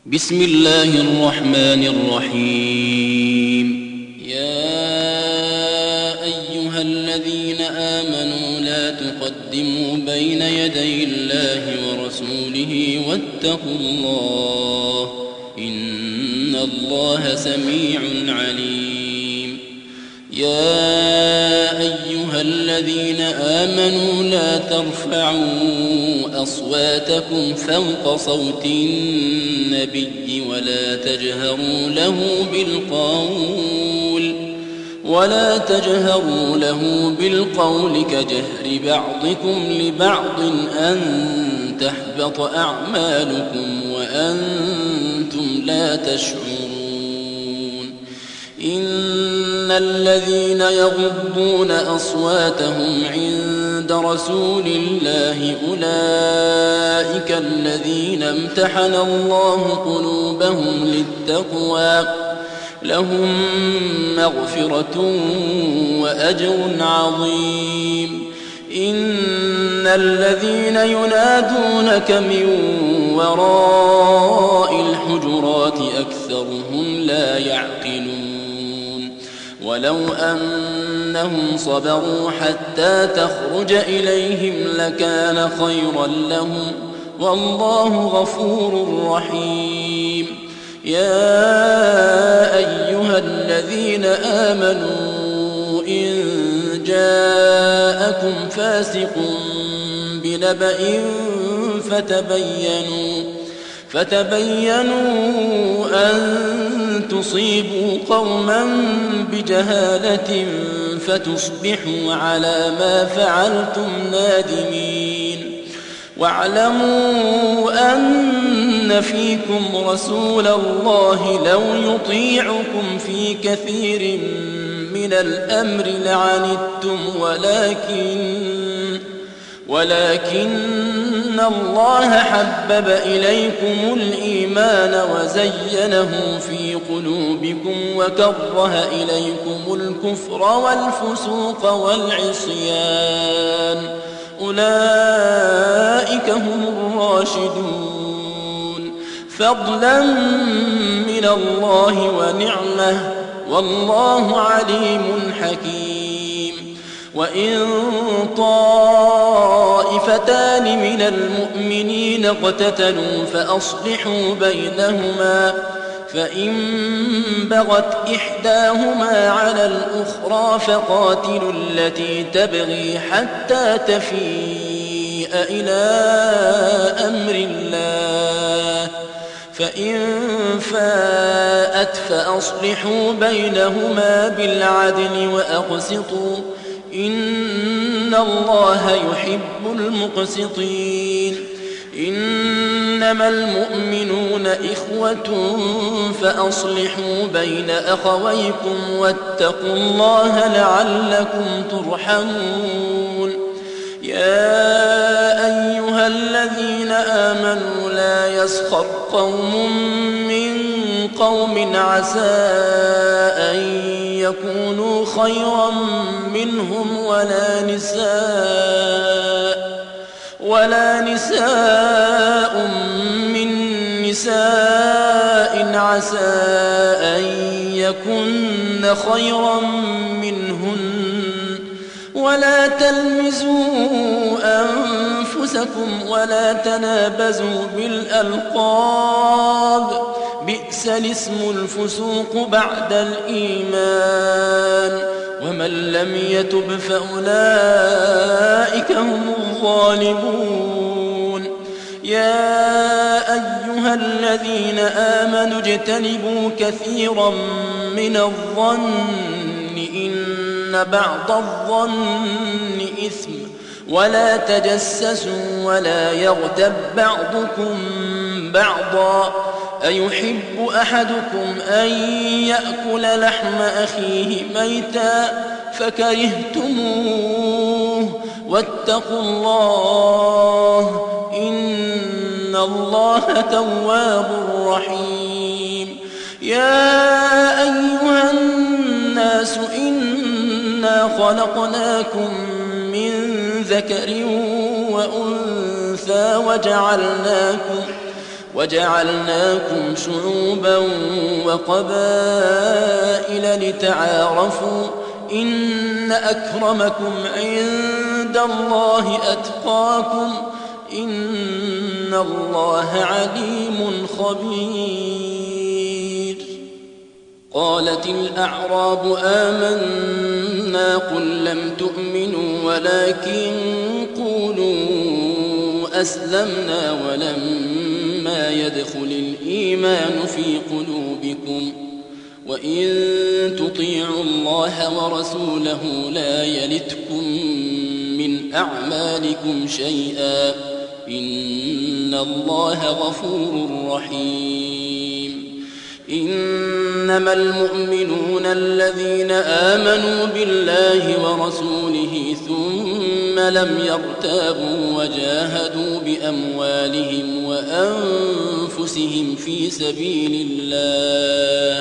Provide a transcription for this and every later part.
بسم الله الرحمن الرحيم. يا أيها الذين آمنوا لا تقدموا بين يدي الله ورسوله واتقوا الله إن الله سميع عليم. يا أيها الذين آمنوا لا ترفعوا أصواتكم فوق صوت النبي ولا تجهروا له بالقول كجهر بعضكم لبعض أن تحبط أعمالكم وأنتم لا تشعرون. إن الذين يغضون أصواتهم عند رسول الله أولئك الذين امتحن الله قلوبهم للتقوى لهم مغفرة وأجر عظيم. إن الذين ينادونك من وراء الحجرات أكثرهم لا يعقلون. ولو أنهم صبروا حتى تخرج إليهم لكان خيرا لهم والله غفور رحيم. يا أيها الذين آمنوا إن جاءكم فاسق بنبأ فتبينوا أن تصيبوا قوما بجهالة فتصبحوا على ما فعلتم نادمين. واعلموا أن فيكم رسول الله لو يطيعكم في كثير من الأمر لعنتم ولكن الله حبب إليكم الإيمان وزينه في قلوبكم وكره إليكم الكفر والفسوق والعصيان أولئك هم الراشدون فضلا من الله ونعمة والله عليم حكيم. وإن طائفتان من المؤمنين اقتتلوا فأصلحوا بينهما فإن بغت إحداهما على الأخرى فقاتلوا التي تبغي حتى تفيء إلى أمر الله فإن فاءت فأصلحوا بينهما بالعدل وأقسطوا إن الله يحب المقسطين. إنما المؤمنون إخوة فأصلحوا بين أخويكم واتقوا الله لعلكم ترحمون. يا أيها الذين آمنوا لا يسخر قوم من قوم عسى أن يكونوا خيرا منهم ولا نساء من نساء عسى أن يكن خيرا منهن ولا تلمزوا أنفسكم ولا تنابزوا بالألقاب بئس الاسم الفسوق بعد الإيمان ومن لم يتب فأولئك هم الظالمون. يا أيها الذين آمنوا اجتنبوا كثيرا من الظن إن بعض الظن إثم ولا تجسسوا ولا يغتب بعضكم بعضا أيحب أحدكم أن يأكل لحم أخيه ميتا فكرهتموه واتقوا الله إن الله تواب رحيم. يا أيها الناس إنا خلقناكم من ذكر وأنثى وجعلناكم شعوبا وقبائل لتعارفوا إن أكرمكم عند الله أتقاكم إن الله عليم خبير. قالت الأعراب آمنا قل لم تؤمنوا ولكن قولوا أسلمنا ولما يدخل الإيمان في قلوبكم وإن تطيعوا الله ورسوله لا يلتكم من أعمالكم شيئا إن الله غفور رحيم. إنما المؤمنون الذين آمنوا بالله ورسوله ثم لم يرتابوا وجاهدوا بأموالهم وأنفسهم في سبيل الله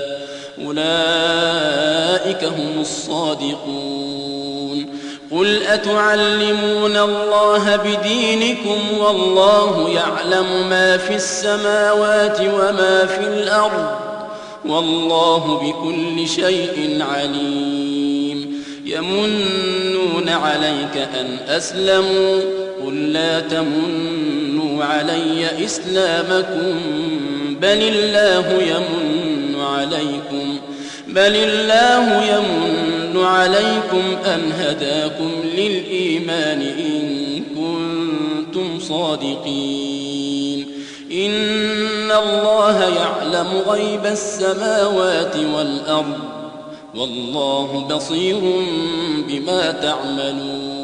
أولئك هم الصادقون. قل أتعلمون الله بدينكم والله يعلم ما في السماوات وما في الأرض والله بكل شيء عليم. يمنون عليك أن أسلموا قل لا تمنوا علي إسلامكم بل الله يمن عليكم أن هداكم للإيمان إن كنتم صادقين. إن الله يعلم غيب السماوات والأرض والله بصير بما تعملون.